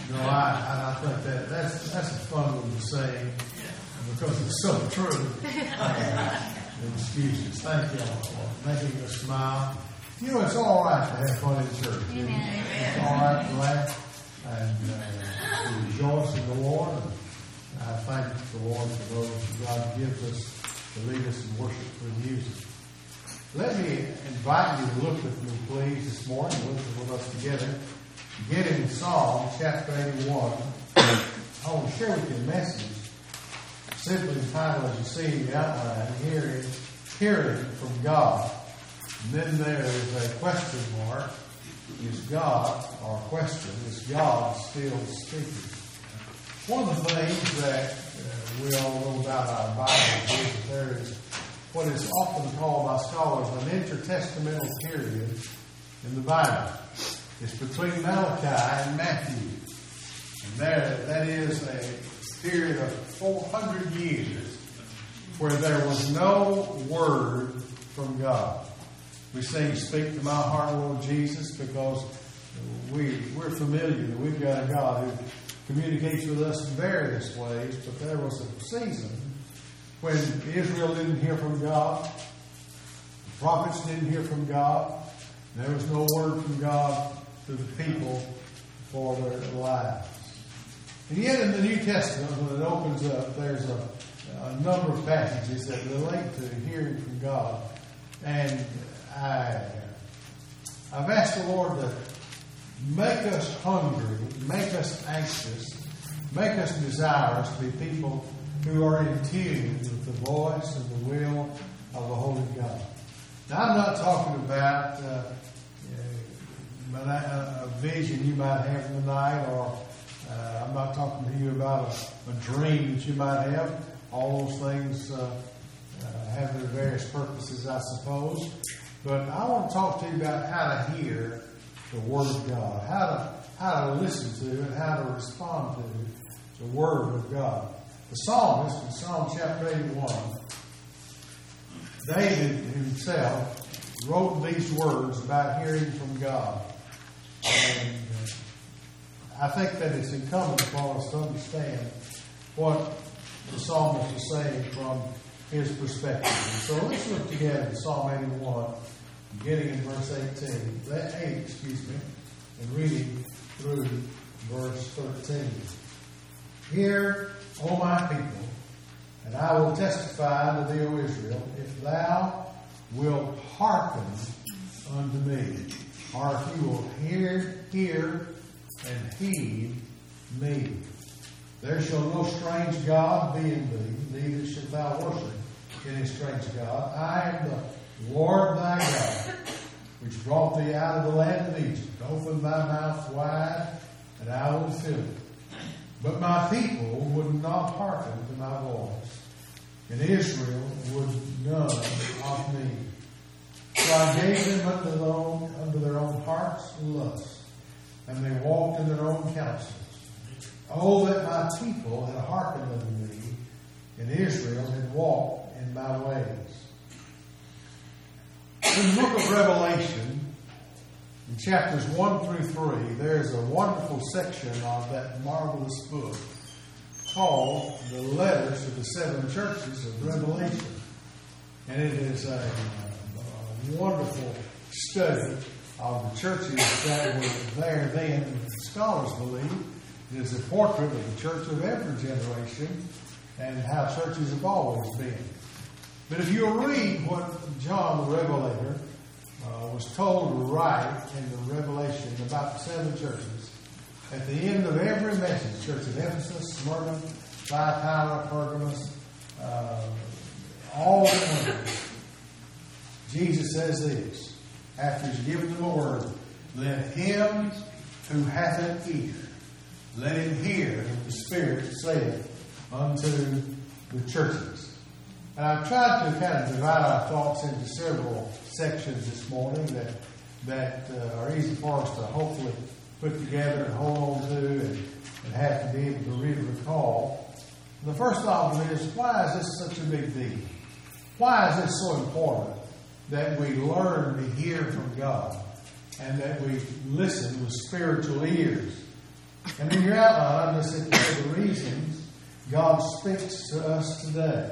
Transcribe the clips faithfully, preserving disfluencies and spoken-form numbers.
No, I, I think that that's that's a fun one to say because it's so true. Uh, excuses. Thank you all for making us smile. You know, it's all right to have fun in church. Amen. It's all right to laugh and uh, to rejoice in the Lord. And I thank the Lord for those that God gives us to lead us in worship through music. Let me invite you to look with me, please, this morning. Look with us together. Beginning in Psalm chapter eighty-one, I want to share with you a message simply entitled, as you see in the outline, Hearing, Hearing from God. And then there is a question mark. Is God, or question, is God still speaking? One of the things that uh, we all know about our Bible is that there is what is often called by scholars an intertestamental period in the Bible. It's between Malachi and Matthew. And there, that is a period of four hundred years where there was no word from God. We sing, "Speak to my heart, Lord Jesus," because we, we're familiar that we've got a God who communicates with us in various ways, but there was a season when Israel didn't hear from God, the prophets didn't hear from God, there was no word from God to the people for their lives. And yet in the New Testament, when it opens up, there's a, a number of passages that relate to hearing from God. And I, I've asked the Lord to make us hungry, make us anxious, make us desirous to be people who are in tune with the voice and the will of the Holy God. Now, I'm not talking about uh, a vision you might have in the night, or uh, I'm not talking to you about a, a dream that you might have. All those things uh, uh, have their various purposes, I suppose. But I want to talk to you about how to hear the Word of God, how to how to listen to and how to respond to the Word of God. The psalmist in Psalm chapter eighty-one, David himself wrote these words about hearing from God. And uh, I think that it's incumbent upon us to understand what the psalmist is saying from his perspective. And so let's look together at Psalm eighty-one, beginning in verse eighteen, eight, excuse me, and reading through verse thirteen. Hear, O my people, and I will testify unto thee, O Israel, if thou wilt hearken unto me, or if you will hear, hear, and heed me. There shall no strange God be in thee, neither shalt thou worship any strange God. I am the Lord thy God, which brought thee out of the land of Egypt. Open thy mouth wide, and I will fill it. But my people would not hearken to my voice, and Israel would none of me. So I gave them unto their own, unto their own hearts' lusts, and they walked in their own counsels. Oh, that my people had hearkened unto me, and Israel had walked in my ways. In the book of Revelation, in chapters one through three, there's a wonderful section of that marvelous book called The Letters to the Seven Churches of Revelation. And it is a, a wonderful study of the churches that were there then. Scholars believe it is a portrait of the church of every generation and how churches have always been. But if you read what John the Revelator uh, was told to write in the Revelation about the seven churches, at the end of every message, church of Ephesus, Smyrna, Thyatira, Pergamos, uh, all the others, Jesus says this, after he's given them a word, let him who hath an ear, let him hear what the Spirit saith unto the churches. And I've tried to kind of divide our thoughts into several sections this morning that that uh, are easy for us to hopefully put together and hold on to and, and have to be able to really recall. The first of them is, why is this such a big deal? Why is this so important that we learn to hear from God and that we listen with spiritual ears? And in your outline, I'm just saying the reasons God speaks to us today.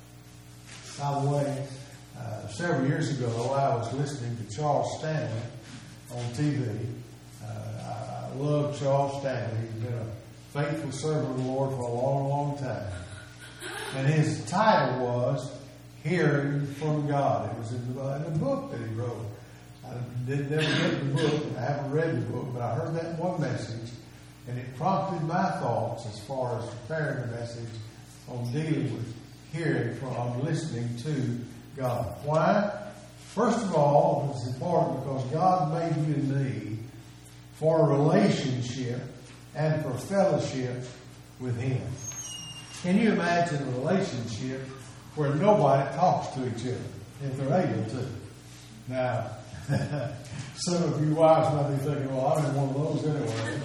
By the way, uh, several years ago, I was listening to Charles Stanley on T V. Uh, I, I love Charles Stanley. He's been a faithful servant of the Lord for a long, long time. And his title was Hearing from God. It was in the, in the book that he wrote. I didn't never get the book. I haven't read the book, but I heard that one message, and it prompted my thoughts as far as preparing the message on dealing with hearing from, listening to God. Why? First of all, it's important because God made you and me for a relationship and for fellowship with Him. Can you imagine a relationship where nobody talks to each other if they're able to? Now, some of you wives might be thinking, well, I'm in one of those anyway.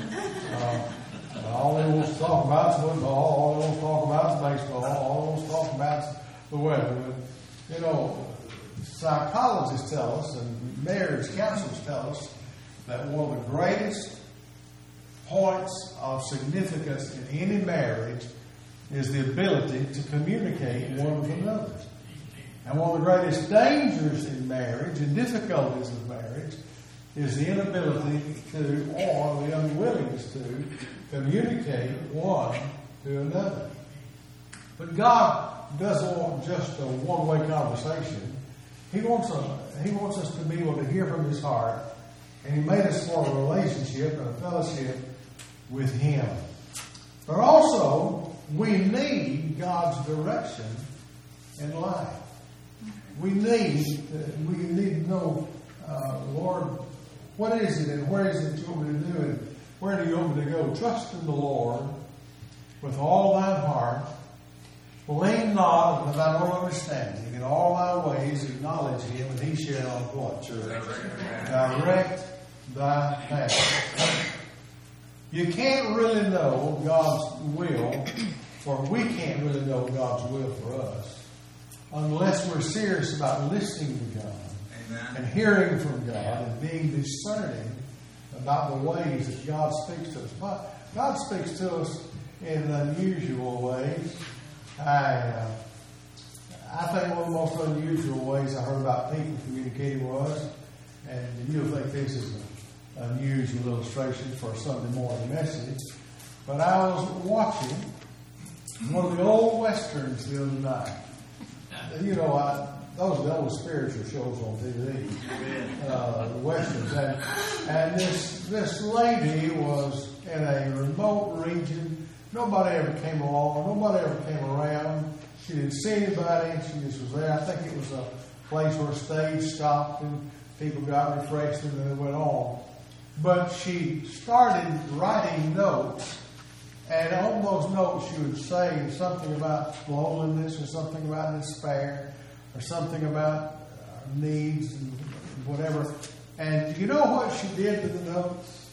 Uh, all they want to talk about is football. All they want to talk about is baseball. All they want to talk about is the weather. But, you know, psychologists tell us and marriage counselors tell us that one of the greatest points of significance in any marriage is the ability to communicate one with another. And one of the greatest dangers in marriage and difficulties of marriage is the inability to, or the unwillingness to, communicate one to another. But God doesn't want just a one-way conversation. He wants a, He wants us to be able to hear from His heart, and He made us for a relationship and a fellowship with Him. But also, we need God's direction in life. We need we need to know, uh, Lord, what is it and where is it you want me to do and where do you want me to go? Trust in the Lord with all thine heart. Lean not unto thine own understanding. In all thy ways acknowledge Him, and He shall what, church? Direct thy path. You can't really know God's will, or we can't really know God's will for us, unless we're serious about listening to God. Amen. And hearing from God and being discerning about the ways that God speaks to us. God speaks to us in unusual ways. I uh, I think one of the most unusual ways I heard about people communicating was, and you'll think this is an unusual illustration for a Sunday morning message, but I was watching one of the old westerns the other night. You know, I, those are the old spiritual shows on T V, uh, the westerns, and, and this this lady was in a remote region. Nobody ever came along. Nobody ever came around. She didn't see anybody. She just was there. I think it was a place where a stage stopped and people got refreshed and then they went on. But she started writing notes, and on those notes she would say something about loneliness or something about despair or something about needs and whatever. And you know what she did to the notes?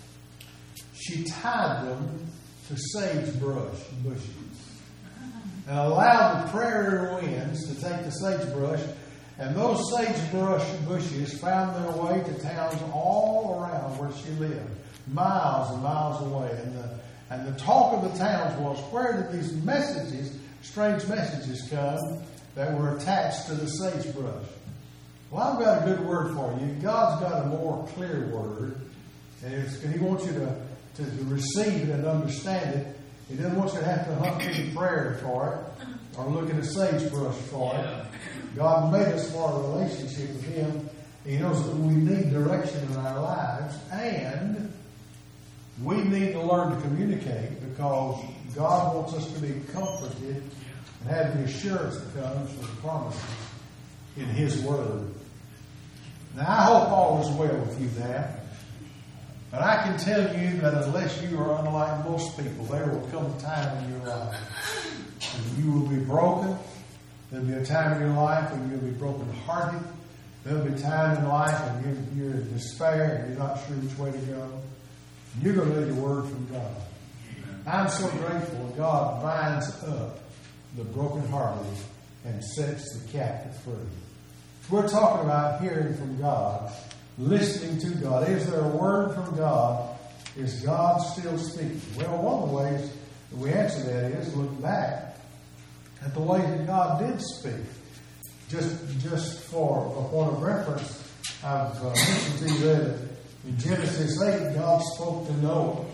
She tied them to sagebrush bushes and allowed the prairie winds to take the sagebrush, and those sagebrush bushes found their way to towns all around where she lived, miles and miles away. And the and the talk of the towns was, where did these messages, strange messages, come that were attached to the sagebrush? Well, I've got a good word for you. God's got a more clear word, and it's, He wants you to To, to receive it and understand it. He doesn't want you to have to hunt through the prairie for it or look at a sagebrush for it. God made us for a relationship with Him. He knows that we need direction in our lives, and we need to learn to communicate because God wants us to be comforted and have the assurance that comes from the promises in His Word. Now, I hope all is well with you now. But I can tell you that unless you are unlike most people, there will come a time in your life when you will be broken. There'll be a time in your life when you'll be brokenhearted. There'll be a time in life when you're, you're in despair and you're not sure which way to go. And you're going to need a word from God. I'm so grateful that God binds up the brokenhearted and sets the captive free. We're talking about hearing from God, listening to God. Is there a word from God Is God still speaking? Well, one of the ways that we answer that is look back at the way that God did speak. Just, just for a point of reference, I've uh, mentioned to you that in Genesis eight, God spoke to Noah.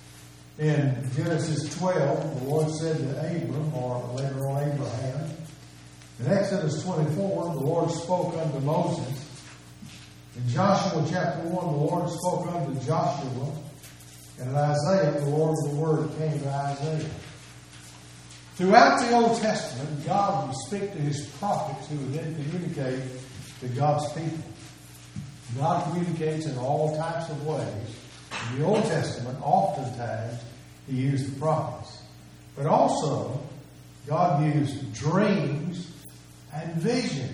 In Genesis twelve, the Lord said to Abram, or later on Abraham. In Exodus twenty-four, the Lord spoke unto Moses. In Joshua chapter one, the Lord spoke unto Joshua. And in Isaiah, the Lord of the Word came to Isaiah. Throughout the Old Testament, God would speak to His prophets who would then communicate to God's people. God communicates in all types of ways. In the Old Testament, oftentimes, He used the prophets. But also, God used dreams and visions.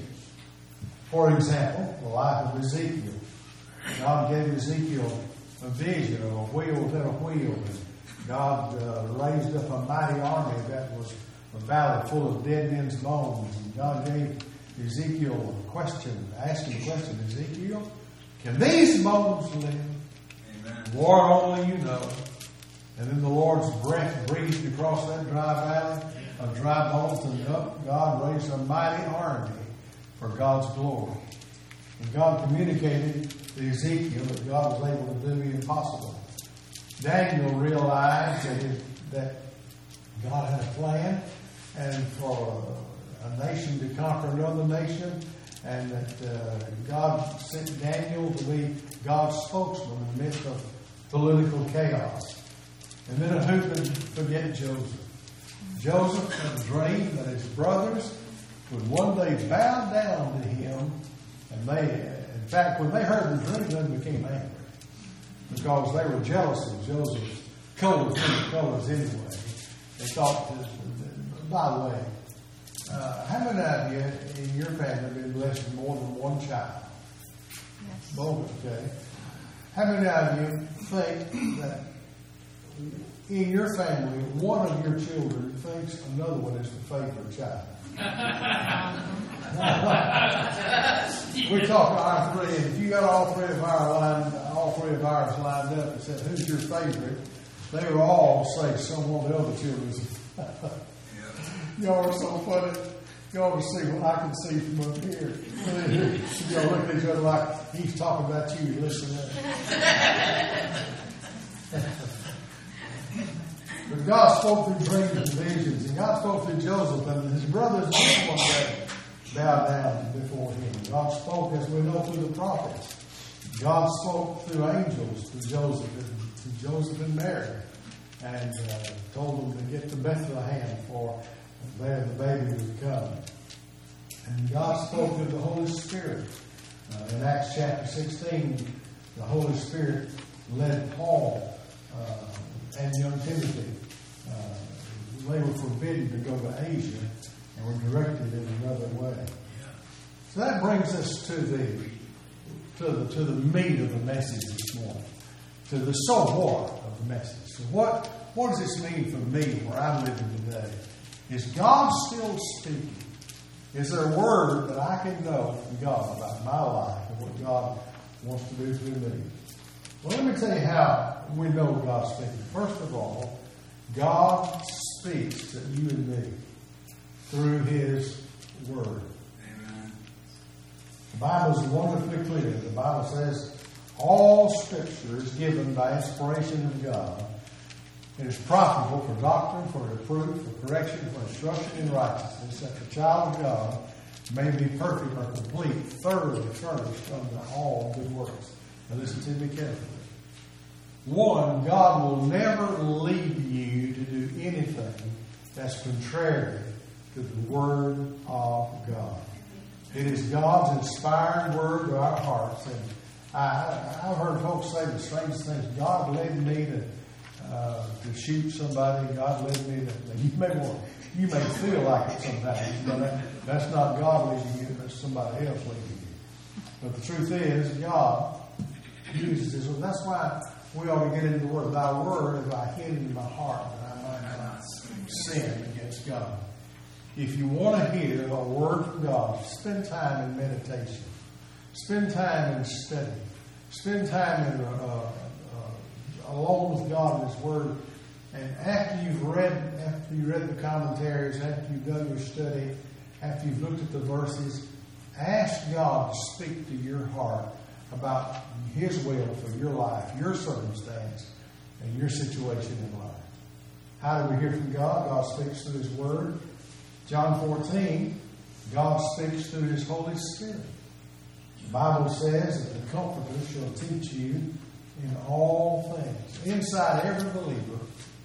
For example, the life of Ezekiel. God gave Ezekiel a vision of a wheel within a wheel. And God uh, raised up a mighty army that was a valley full of dead men's bones. And God gave Ezekiel a question, asked him a question, Ezekiel, can these bones live? Amen. Lord, only you know. And then the Lord's breath breathed across that dry valley of dry bones, and up God raised a mighty army for God's glory. And God communicated to Ezekiel that God was able to do the impossible. Daniel realized that, it, that God had a plan and for a nation to conquer another nation, and that uh, God sent Daniel to be God's spokesman in the midst of political chaos. And then who could forget Joseph? Joseph had a dream that his brothers would one day bow down to him, and they, in fact, when they heard the dream, they became angry because they were jealous of Joseph's colors, colors anyway. They thought, that, by the way, uh, how many of you in your family have been blessed with more than one child? Yes. Both, okay. How many of you think that in your family, one of your children thinks another one is the favorite child? We talk to our three, and if you got all three of our line, all three of ours lined up and said, "Who's your favorite?" They would all say some one of the other children's. Y'all are so funny. Y'all can see what I can see from up here. Y'all look at each other like he's talking about you. Listen up. But God spoke through dreams and visions, and God spoke through Joseph, and his brothers did one day bow down before him. God spoke, as we know, through the prophets. God spoke through angels to Joseph and to Joseph and Mary, and uh, told them to get to Bethlehem, for there the baby would come. And God spoke through the Holy Spirit. Uh, in Acts chapter sixteen, the Holy Spirit led Paul uh, and young Timothy. Uh, they were forbidden to go to Asia and were directed in another way. So that brings us to the to the to the meat of the message this morning, to the so what of the message. So what what does this mean for me where I'm living today? Is God still speaking? Is there a word that I can know from God about my life and what God wants to do through me? Well, let me tell you how we know God's speaking. First of all, God speaks to you and me through His Word. Amen. The Bible is wonderfully clear. The Bible says all Scripture is given by inspiration of God. It is profitable for doctrine, for reproof, for correction, for instruction in righteousness, that the child of God may be perfect or complete, thoroughly furnished unto all good works. Now listen to me carefully. One, God will never lead you to do anything that's contrary to the Word of God. It is God's inspired Word to our hearts. And I, I've heard folks say the strangest things. God led me to uh, to shoot somebody. God led me to. You may want, you may feel like it sometimes, but that, that's not God leading you. That's somebody else leading you. But the truth is, God uses this. And that's why we ought to get into the Word. Thy Word is I hid in my heart that I might not sin against God. If you want to hear a word from God, spend time in meditation. Spend time in study. Spend time in a, a, alone with God in His Word. And after you've read, after you read the commentaries, after you've done your study, after you've looked at the verses, ask God to speak to your heart about His will for your life, your circumstance, and your situation in life. How do we hear from God? God speaks through His Word. John fourteen, God speaks through His Holy Spirit. The Bible says that the Comforter shall teach you in all things. Inside every believer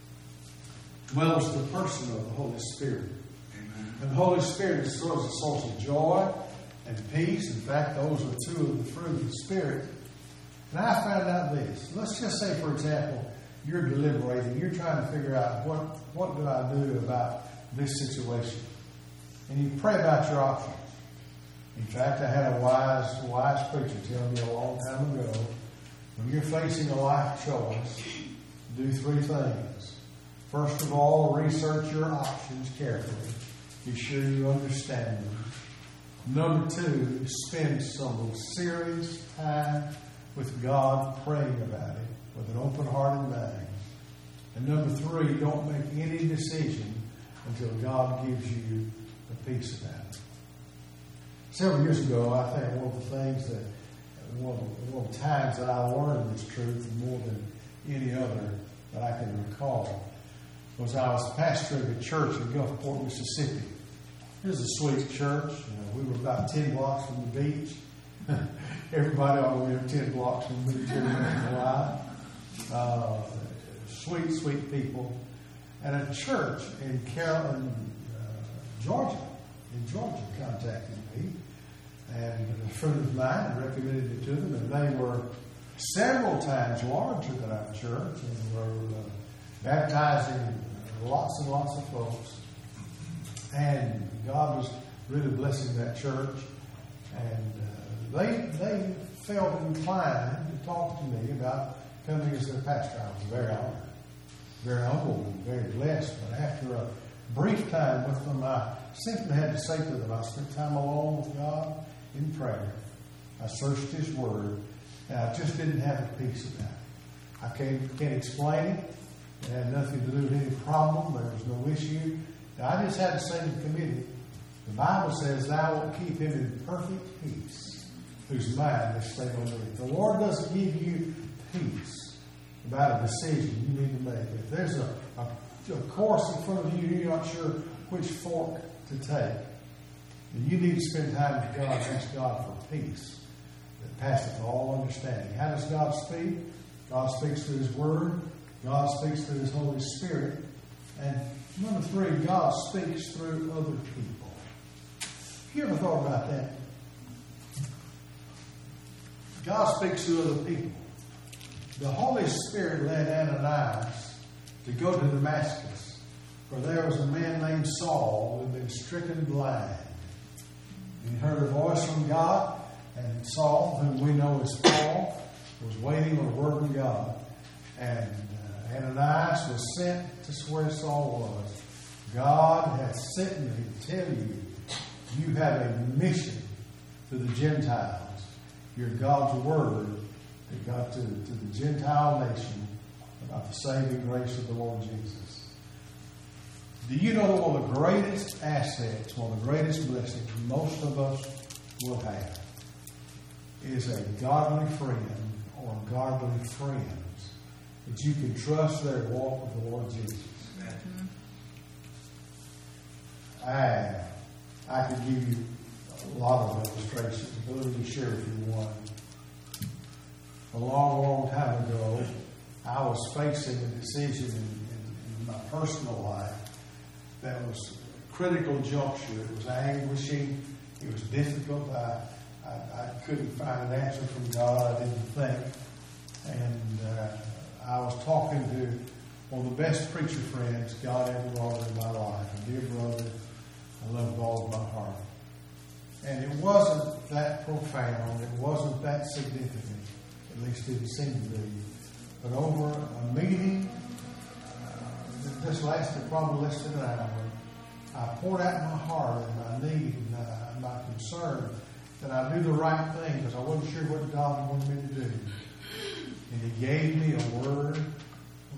dwells the person of the Holy Spirit. Amen. And the Holy Spirit is a source of joy and peace. In fact, those are two of the fruit of the Spirit. And I found out this. Let's just say, for example, you're deliberating. You're trying to figure out what, what do I do about this situation. And you pray about your options. In fact, I had a wise, wise preacher tell me a long time ago, when you're facing a life choice, do three things. First of all, research your options carefully. Be sure you understand them. Number two, spend some serious time with God praying about it with an open heart and mind. And number three, don't make any decision until God gives you a peace about it. Several years ago, I think one of the things that, one of, one of the times that I learned this truth more than any other that I can recall, was I was pastoring a church in Gulfport, Mississippi. It was a sweet church. You know, we were about ten blocks from the beach. Everybody on the way up ten blocks from the beach every once in a while. Uh, sweet, sweet people. And a church in Carrollton, uh, Georgia, in Georgia, contacted me. And a friend of mine recommended it to them. And they were several times larger than our church and were uh, baptizing lots and lots of folks. And God was really blessing that church. And uh, they they felt inclined to talk to me about coming as their pastor. I was very honored, very humbled, and very blessed. But after a brief time with them, I simply had to say to them, I spent time alone with God in prayer. I searched His Word, and I just didn't have a peace about it. I can't, can't explain it. It had nothing to do with any problem. There was no issue. I just had to say to the committee, the Bible says, thou wilt keep him in perfect peace, whose mind is stayed on thee. The Lord doesn't give you peace about a decision you need to make. If there's a, a, a course in front of you, you're not sure which fork to take, then you need to spend time with God and ask God for peace that passeth all understanding. How does God speak? God speaks through His Word. God speaks through His Holy Spirit. And number three, God speaks through other people. You ever thought about that? God speaks through other people. The Holy Spirit led Ananias to go to Damascus, where there was a man named Saul who had been stricken blind. He heard a voice from God, and Saul, whom we know as Paul, was waiting on the word from God. And uh, Ananias was sent to where Saul was. God has sent me to tell you, you have a mission to the Gentiles. You're God's word that got to, to the Gentile nation about the saving grace of the Lord Jesus. Do you know that one of the greatest assets, one of the greatest blessings most of us will have is a godly friend or godly friends that you can trust their walk with the Lord Jesus? Mm-hmm. I, I could give you a lot of illustrations, but let me share with you one. A long, long time ago, I was facing a decision in, in, in my personal life that was a critical juncture. It was anguishing. It was difficult. I, I, I couldn't find an answer from God. I didn't think. And uh, I was talking to one of the best preacher friends God ever brought in my life, a dear brother I love with all of my heart. And it wasn't that profound. It wasn't that significant. At least it didn't seem to be. But over a meeting, uh, this lasted probably less than an hour, I poured out my heart and my need and uh, my concern that I do the right thing because I wasn't sure what God wanted me to do. And He gave me a word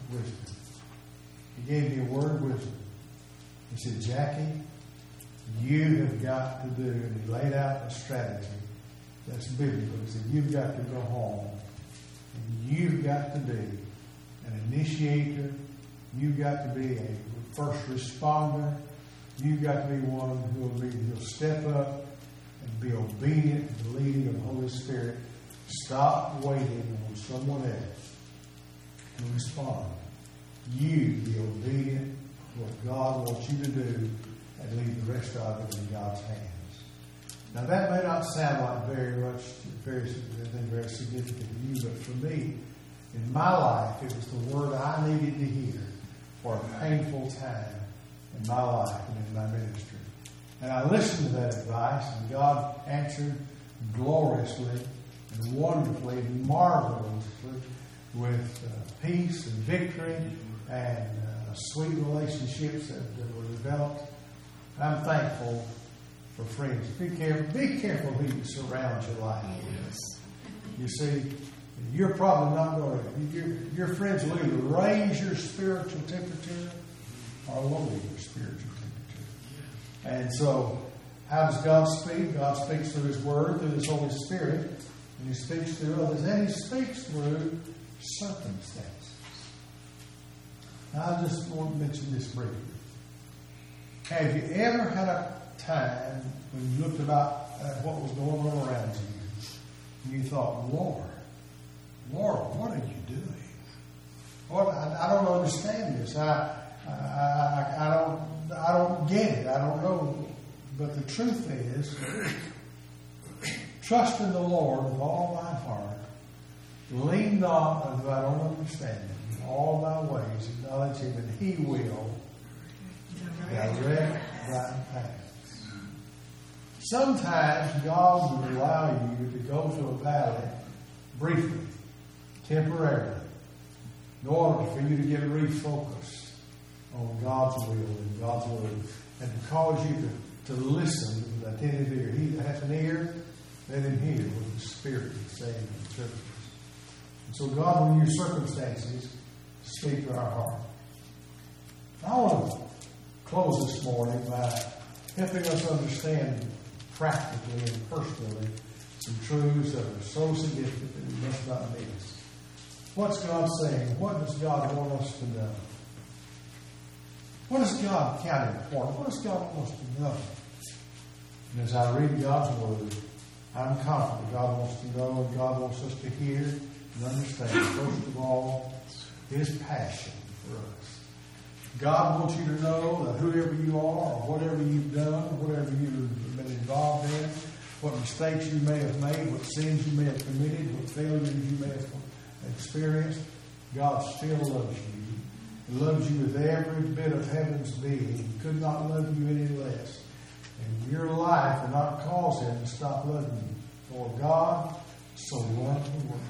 wisdom. He gave me a word of wisdom. He said, Jackie, you have got to do, and he laid out a strategy that's biblical. He said, you've got to go home, and you've got to be an initiator. You've got to be a first responder. You've got to be one who will be, who'll step up and be obedient to the leading of the Holy Spirit. Stop waiting on someone else to respond. You be obedient to what God wants you to do and leave the rest of it in God's hands. Now that may not sound like very much, very, anything very significant to you, but for me, in my life, it was the word I needed to hear for a painful time in my life and in my ministry. And I listened to that advice, and God answered gloriously and wonderfully and marvelously with uh, peace and victory and uh, sweet relationships that, that were developed. I'm thankful for friends. Be careful. Be careful who you surround your life with. You see, you're probably not going to. Your, your friends will either raise your spiritual temperature or lower your spiritual temperature. And so, how does God speak? God speaks through His Word, through His Holy Spirit, and He speaks through others, and He speaks through circumstances. Now, I just want to mention this briefly. Have you ever had a time when you looked about at what was going on around you, and you thought, Lord, Lord, what are you doing? Lord, I, I don't understand this. I, I, I, I don't, I don't get it. I don't know. But the truth is, trust in the Lord with all thy heart. Lean not unto thy own understanding. In all thy ways acknowledge Him, and He will direct thy paths. Sometimes God will allow you to go to a valley briefly, temporarily, in order for you to get refocused on God's will and God's word, and to cause you to, to listen with an attentive ear. He that hath an ear, let him hear what the Spirit is saying to the churches. And so God will use circumstances to speak to our heart. I want to close this morning by helping us understand practically and personally some truths that are so significant that we must not miss. What's God saying? What does God want us to know? What does God count important? What does God want us to know? And as I read God's Word, I'm confident God wants to know and God wants us to hear and understand, first of all, His passion for us. God wants you to know that whoever you are, or whatever you've done, whatever you've been involved in, what mistakes you may have made, what sins you may have committed, what failures you may have experienced, God still loves you. He loves you with every bit of heaven's being. He could not love you any less. And your life will not cause Him to stop loving you. For God so loved the world.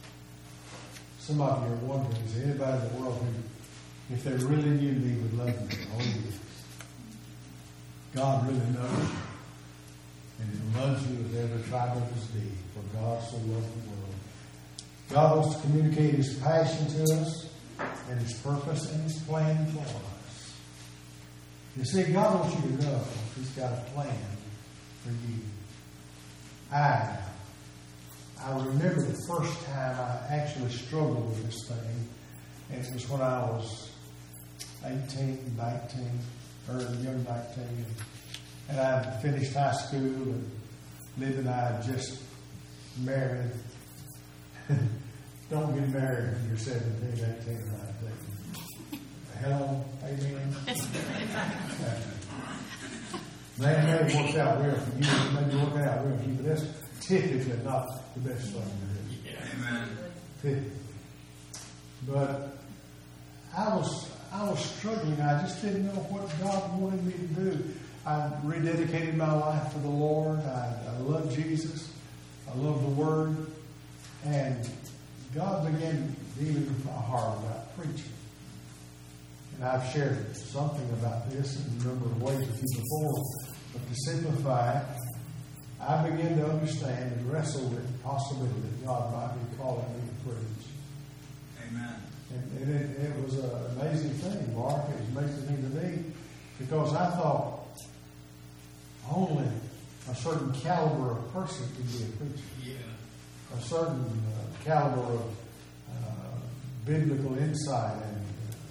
Some of you are wondering, is there anybody in the world who, if they really knew me, would love me? Oh, yes. God really knows you. And He loves you with every fiber of His being. For God so loved the world. God wants to communicate His passion to us, and His purpose and His plan for us. You see, God wants you to know He's got a plan for you. I, I remember the first time I actually struggled with this thing, and it was when I was eighteen, nineteen, or young nineteen, and I finished high school, and Liv and I had just married. Don't get married when you're seventeen, eighteen, or nineteen. Hello, amen. Man, it may work out well for you. It may be working out well for you, but that's typically not the best thing to do. Amen. Typically. But I was I was struggling. I just didn't know what God wanted me to do. I rededicated my life to the Lord. I, I love Jesus. I love the Word. And God began dealing with my heart about preaching. And I've shared something about this in a number of ways with you before. But to simplify, I began to understand and wrestle with the possibility that God might be calling me to preach. Amen. And, and it, it was an amazing thing, Mark. It was amazing thing to me because I thought only a certain caliber of person could be a preacher. Yeah. A certain uh, caliber of uh, biblical insight and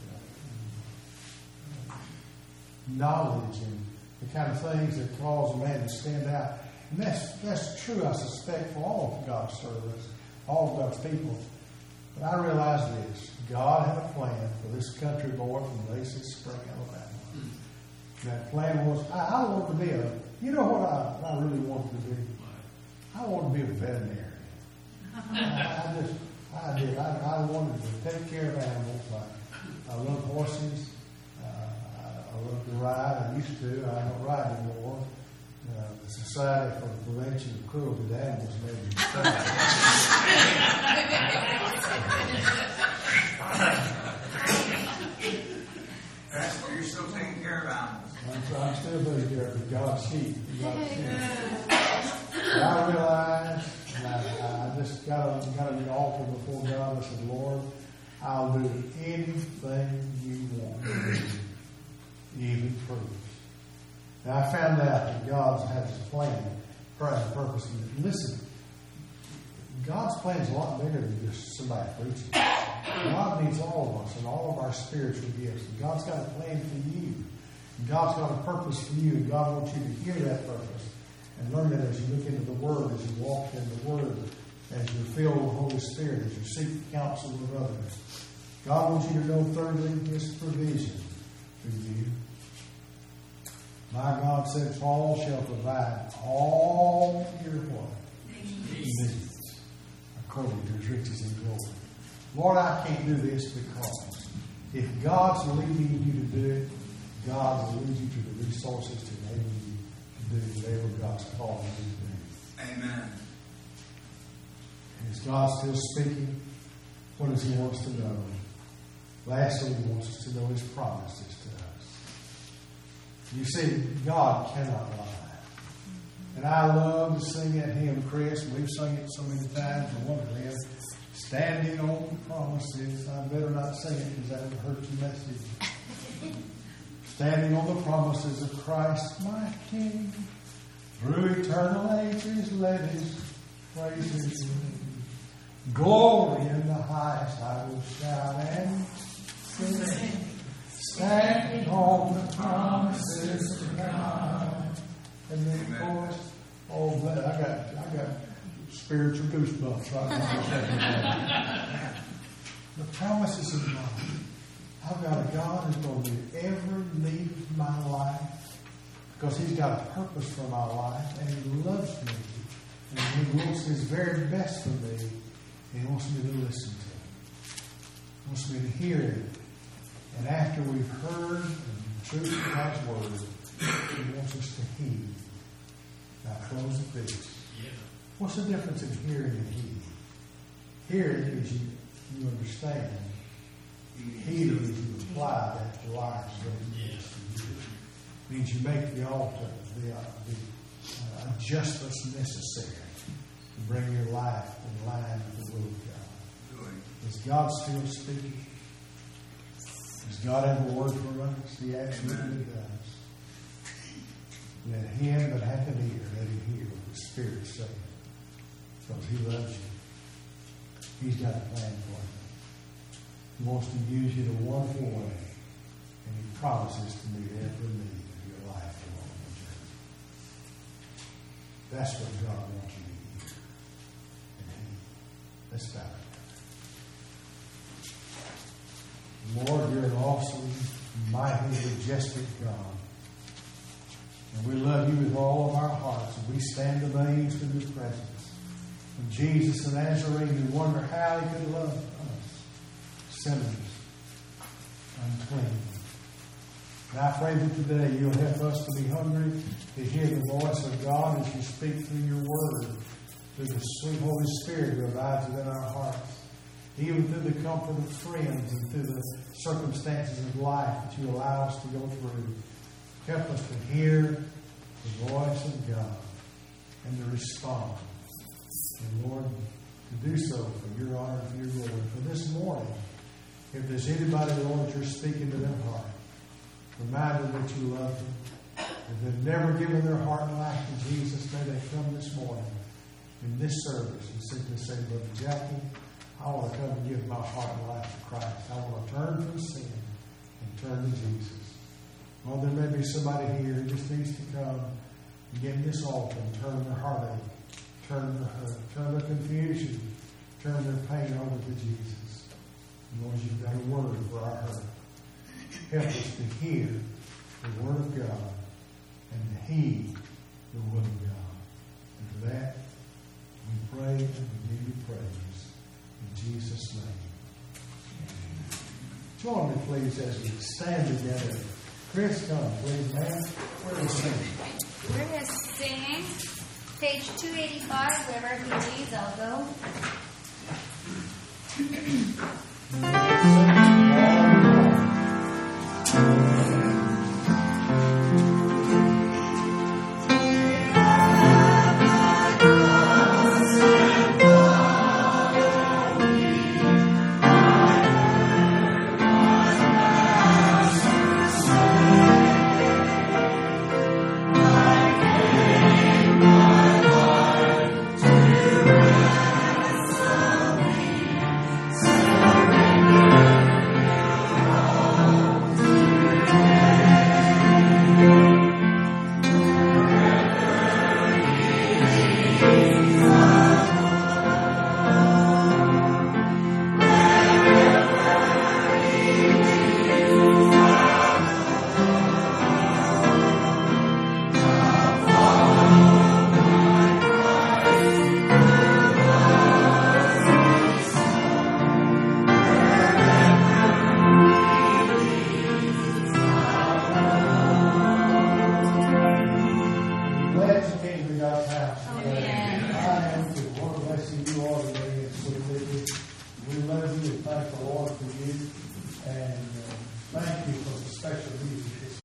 uh, knowledge and the kind of things that cause a man to stand out. And that's, that's true, I suspect, for all of God's servants, all of God's people. But I realize this. God had a plan for this country boy from Lacey Spring, Alabama. Mm. That plan was, I, I wanted to be a, you know what I, I really wanted to be? I wanted to be a veterinarian. I, I just, I did. I, I wanted to take care of animals. I, I love horses. Uh, I, I love to ride. I used to. I don't ride anymore. Uh, the Society for the Prevention of Cruelty to Animals made me That's where you're still taking care of animals. I'm, I'm still taking care of God's sheep. God's sheep. But I realized, and I, I just got to got to the altar before God. I said, Lord, I'll do anything you want me to do, even prove. And I found out that God has a plan, purpose, purpose. And listen, God's plan is a lot bigger than just somebody preaching. God needs all of us and all of our spiritual gifts. And God's got a plan for you. And God's got a purpose for you. And God wants you to hear that purpose and learn it as you look into the Word, as you walk in the Word, as you're filled with the Holy Spirit, as you seek the counsel of others. God wants you to know, thirdly, His provision for you. My God said, Paul shall provide all your what? Needs, according to His riches and glory. Lord, I can't do this because if God's leading you to do it, God will lead you to the resources to enable you to do whatever God's calling you to do. Amen. And is God still speaking? What does He want us to know? Lastly, He wants us to know His promises to us. You see, God cannot lie. And I love to sing that hymn, Chris. We've sung it so many times. I wonder, man, standing on the promises. I better not sing it because that would hurt your message. Standing on the promises of Christ, my King. Through eternal ages, let His praises ring. Glory in the highest, I will shout and sing. Standing on the promises of God. And then, of course, oh, man, I got, I got spiritual goosebumps right now. The promises of God. I've got a God who's going to meet every need of my life because He's got a purpose for my life and He loves me. And He wants His very best for me. And He wants me to listen to Him. He wants me to hear it. And after we've heard the truth of God's Word, He wants us to heed. Now close with this. Yeah. What's the difference in hearing and heeding? Hearing is you, you understand. Heeding is you apply that to life. Yes. It means you make the altar, the, uh, the uh, adjustments necessary to bring your life in line with the will of God. Is God still speaking? Does God have a word for us? He absolutely does. Let him that hath an ear, let him hear what the Spirit saith. Because He loves you. He's got a plan for you. He wants to use you in a wonderful way. And He promises to meet every need of your life along the journey. That's what God wants you to hear. And He, let's bow. Lord, You're an awesome, mighty, majestic God. And we love You with all of our hearts. And we stand amazed in Your presence. And Jesus the Nazarene, we wonder how He could love us, sinners, unclean. And I pray that today You'll help us to be hungry to hear the voice of God as You speak through Your Word, through the sweet Holy Spirit who abides within our hearts. Even through the comfort of friends and through the circumstances of life that You allow us to go through. Help us to hear the voice of God and to respond. And Lord, to do so for Your honor and for Your glory. For this morning, If there's anybody, Lord, that you're speaking to their heart, remind them that you love them. If they've never given their heart and life to Jesus, may they come this morning in this service and simply say, Brother Jackie, I want to come and give my heart and life to Christ. I want to turn from sin and turn to Jesus. Well, there may be somebody here who just needs to come and get in this altar and turn their heartache, turn their hurt, turn their confusion, turn their pain over to Jesus. And Lord, you've got a word for our hurt. Help us to hear the word of God and to heed the word of God. And for that, we pray and we give you praise. In Jesus' name. Amen. Join me, please, as we stand together. Chris, come, please, man. We're going to sing. We're going to sing page two eighty-five, Where Refugees I'll Go.